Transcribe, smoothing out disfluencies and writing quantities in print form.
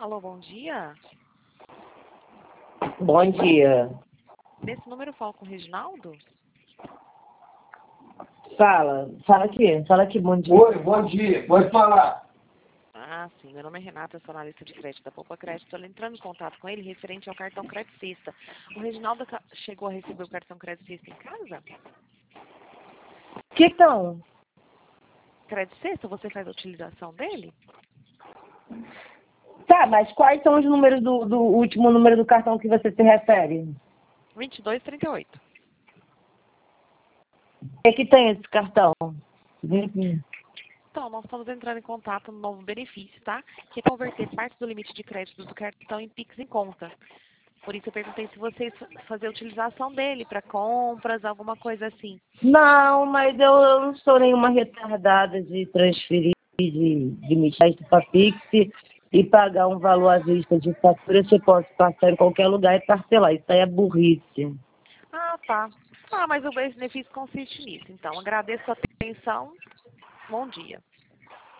Alô, bom dia. Bom dia. Nesse número eu falo com o Reginaldo? Fala aqui, bom dia. Oi, bom dia, pode falar. Ah, sim. Meu nome é Renata, sou analista de crédito da Poupa Crédito. Estou entrando em contato com ele referente ao cartão Crédito Sexta. O Reginaldo chegou a receber o cartão Crédito Sexta em casa? Que então? Crédito Sexta, você faz a utilização dele? Tá, mas quais são os números do último número do cartão que você se refere? 2238. O que tem esse cartão? Então, nós estamos entrando em contato no novo benefício, tá? Que é converter parte do limite de crédito do cartão em Pix em conta. Por isso eu perguntei se vocês faziam a utilização dele para compras, alguma coisa assim. Não, mas eu não sou nenhuma retardada de transferir de crédito para Pix e pagar um valor à vista de fatura. Você pode passar em qualquer lugar e parcelar. Isso aí é burrice. Ah, tá. Ah, mas o benefício consiste nisso. Então, agradeço a atenção. Bom dia.